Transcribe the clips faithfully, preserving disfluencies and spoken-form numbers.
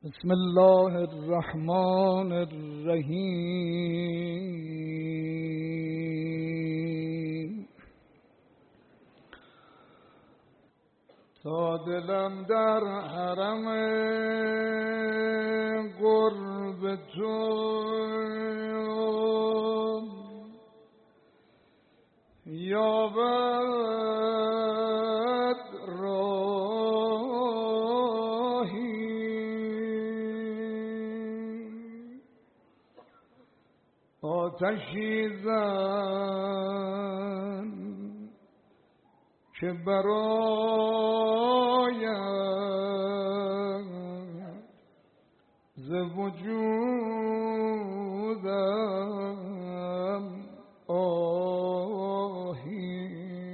بسم الله الرحمن الرحیم. تا دلم در حرم قرب تو یابد راهی، آتشی زن که برایم ز وجودم آهی.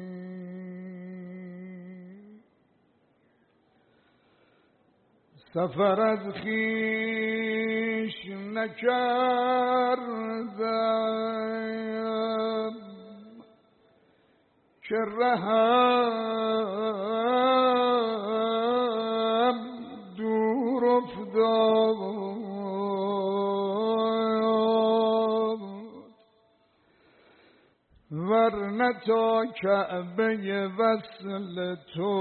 سفر از خویش نکردم که رهم دور افتاد، ورنه تا کعبه وصل تو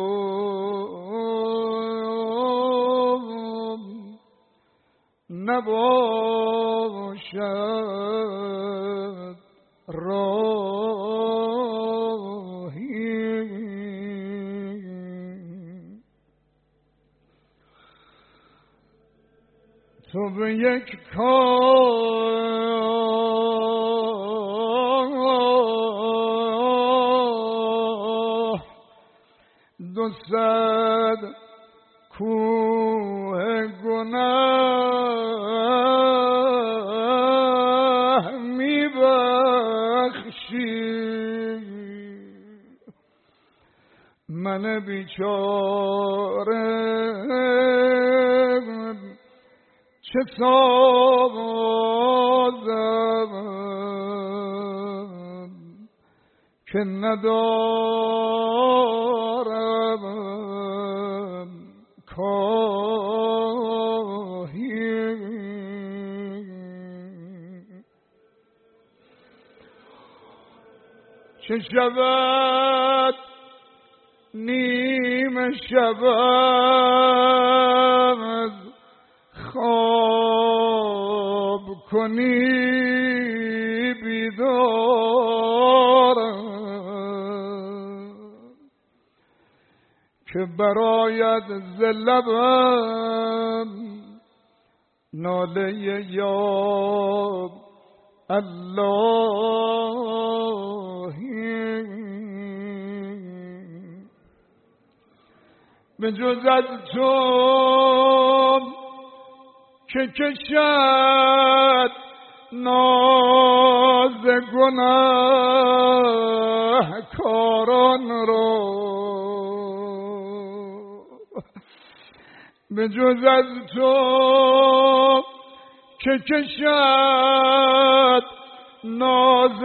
نباشد راهی. تو به یک کاه دو صد کوه گناه میبخشی، من بیچاره چه سازم که ندارم کاهی. چه شود نیمه شب خواب کنی بیدارم، که برایت ز لبم ناله یا اللهی. به جز از تو که کشد ناز گناه کاران را، به جز از تو که کشد ناز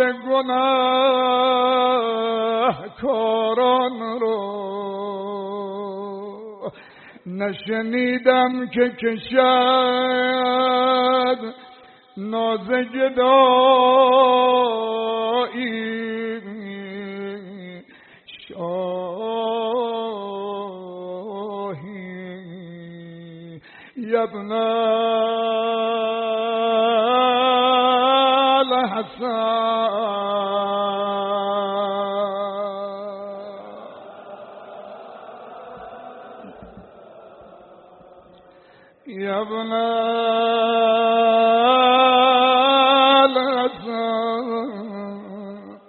گناه کاران را، نشنیدم که کشد ناز گدایی. شاهی یبن الحسن یبن الحسن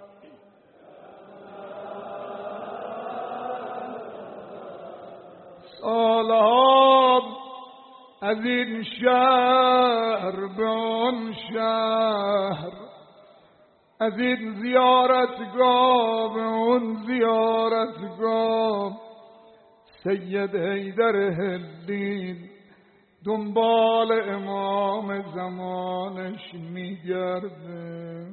سالها از این شهر به آن شهر، از این زیارتگاه به اون زیارتگاه، سید حیدر هلین دنبال امام زمانش میگرده،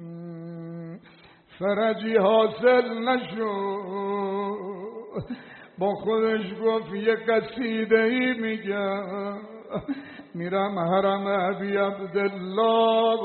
فرجی حاصل نشد با خودش گفت یه قصیده ای میگم، میرم حرم ابی عبدالله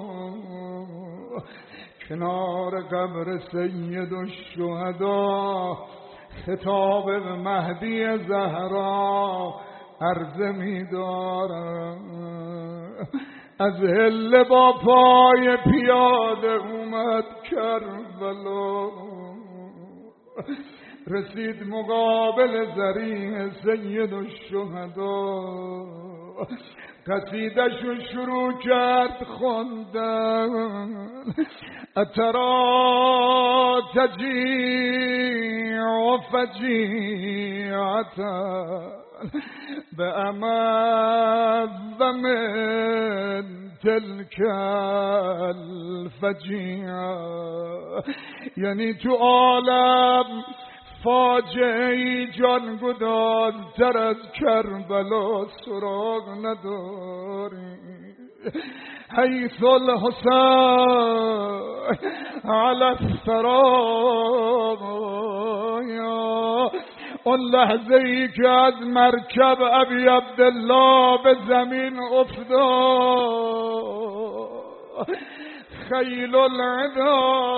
کنار قبر سید الشهدا خطاب به مهدی زهرا عرضه می‌دارم. از هله با پای پیاده اومد کربلا، رسید مقابل ضریح سید الشهدا، قصیده‌شو شروع کرد خوندن. اترا تجیع فجیعتا بأمد من تلك الفجیعه، یعنی تو عالم فاجعه‌ای جانگدازتر از کربلا سراغ نداری. حیث الحسین علی الثرایا، اون لحظه ای که از مرکب ابی عبدالله به زمین افتاد، خیل العدا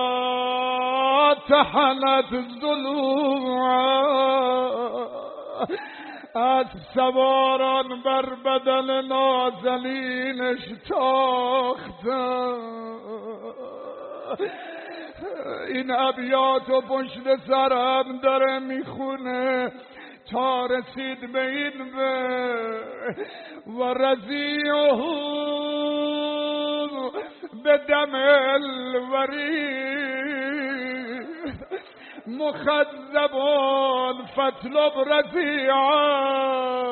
تحنت ضلوعا، از سواران بر بدن نازنینش تاختن. این ابیات و پشت سرم داره میخونه تا رسید به این به و رضیعه به دم الورید مخذبان فطلب رضیعه،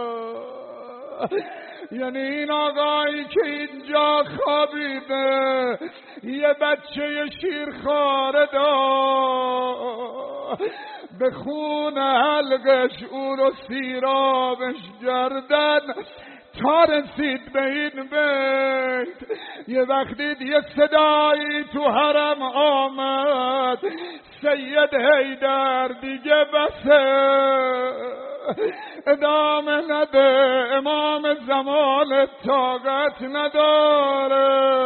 یعنی این آقایی که اینجا خوابیده یه بچه شیرخواره داشت، به خون حلقش او رو سیرابش کردن تا رسید به این بیت. یه وقتی یه صدایی تو حرم آمد، سید حیدر دیگه بسه ادامه نده، امام زمان طاقت نداره.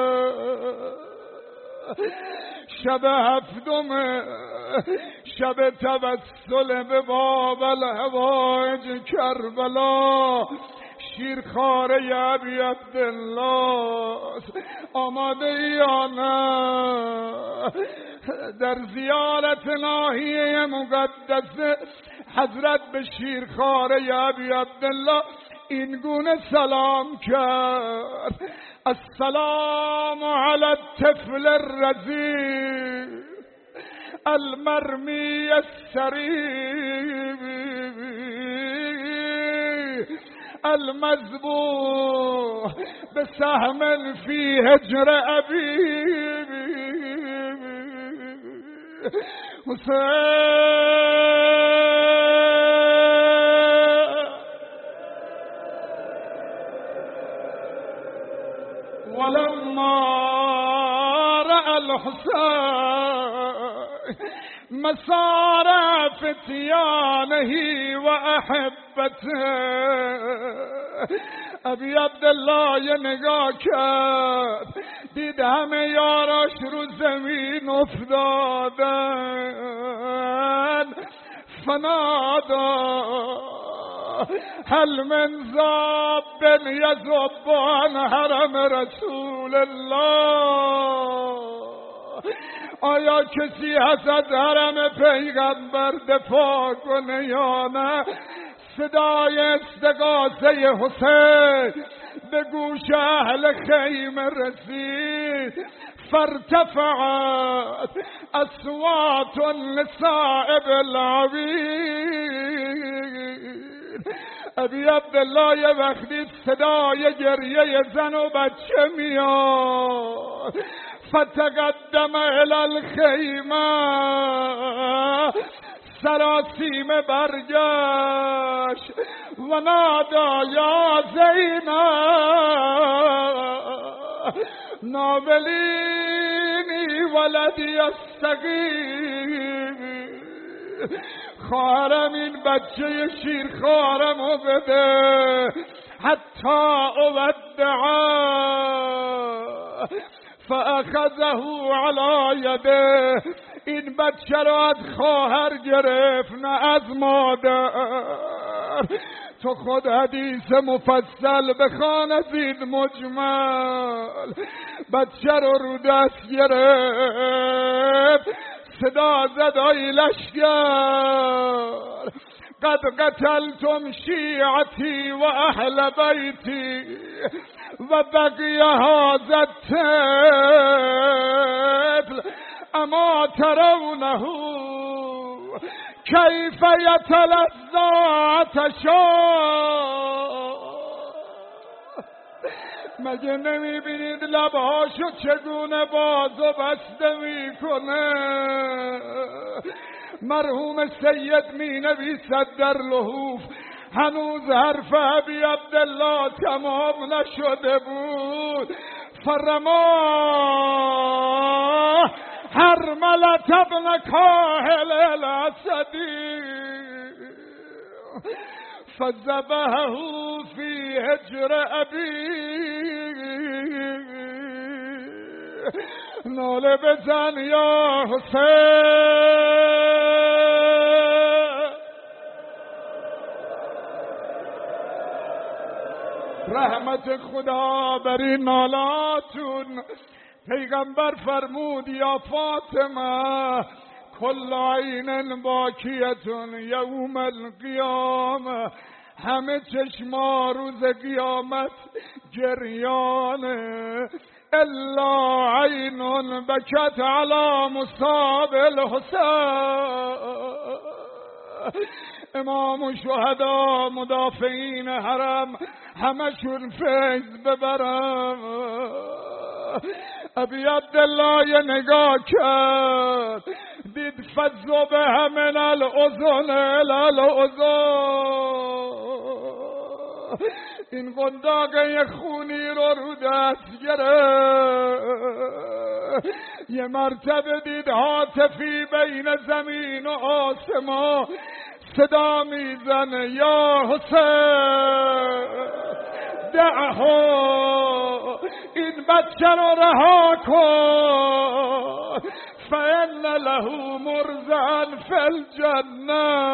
شب هفتم شب توسل به باب الهوایج کربلا، شیرخواره ابی عبدالله آماده یا نه در زیارت ناحیه مقدس حضرت به شیرخواره ابی عبدالله این گونه سلام کرد: السلام علی الطفل الرضیع المرمی السریع المذبوح بسهم فی هجر ابی حسین. ولما رأى الحسين مسار فتيانه وأحبته، ابی عبدالله یه نگاه کرد، دید همه یاراش رو زمین افتادن. فنادا هل من ذاب یذب عن حرم رسول الله، آیا کسی هست از حرم پیغمبر دفاع کنه یا نه؟ صدای استغاثه حسین به گوش اهل خیمه رسید. فارتفعت اصوات النساء بالعبید. ابی عبدالله یه وقتی صدای گریه زن و بچه میاد، فتقدم الی الخیمه، سراسیم برگشت و نادا یا زینب ناولینی ولدی الصغیر، خواهرم این بچه شیرخوارمو بده حتی اودعه. فاخذه علی یده، این بچه رو از خواهر گرفت نه از مادر. تو خود حدیث مفصل بخوان از این مجمل. بچه رو رو دست گرفت صدا زد آی لشگر، قد قتلتم شیعتی و اهل بیتی و بقی هذا الطفل اما ترونه کیف یتلذا عطشا. مگه نمیبینید لبهاشو چگونه باز و بسته میکنه؟ مرحوم سید می نویسد در لحوف هنوز حرف ابی عبدالله تمام نشده بود. فرما حرملة ابن کاهل الاسدی فذبحه فی حجر ابی. ناله بزن یا حسین. رحمت خدا بر این نالاتون. پیغمبر فرمود یا فاطمه کل عین باکیتون یوم القیامه، همه چشما روز قیامت گریانه، الا عین بکت علی مصاب الحسین. امام و شهدا مدافعین حرم همشون فیض ببرم. ابی عبدالله یه نگاه کرد دید فذبح من الاذن الی الاذن. این قنداقه خونی رو رو دست گرفت. یه مرتبه دید هاتفی بین زمین و آسمان صدا میزنه یا حسین دعها، این بچه رو رها کن، فإن له مرزعا فی الجنه.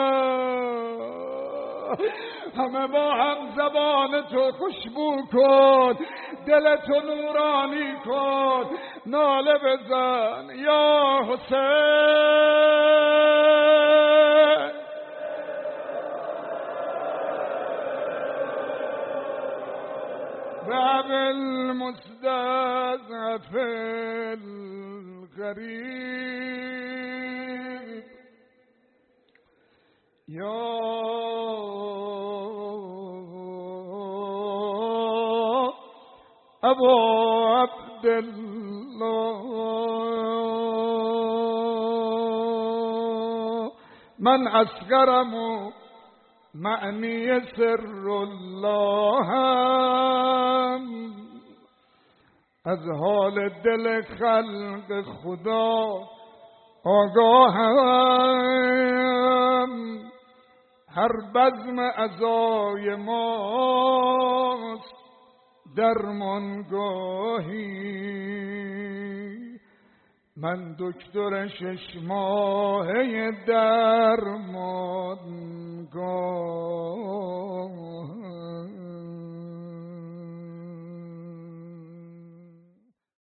همه با هم زبان تو خوشبو کن، دل تو نورانی کن، ناله بزن یا حسین. باب المستضعف الغریب یا ابا عبدالله من اصغرم معنی سر الله، از حال دل خلق خدا آگاهم. هر بزم عزای ماست درمانگاهی، من دکتر شش ماهه درمانگاه.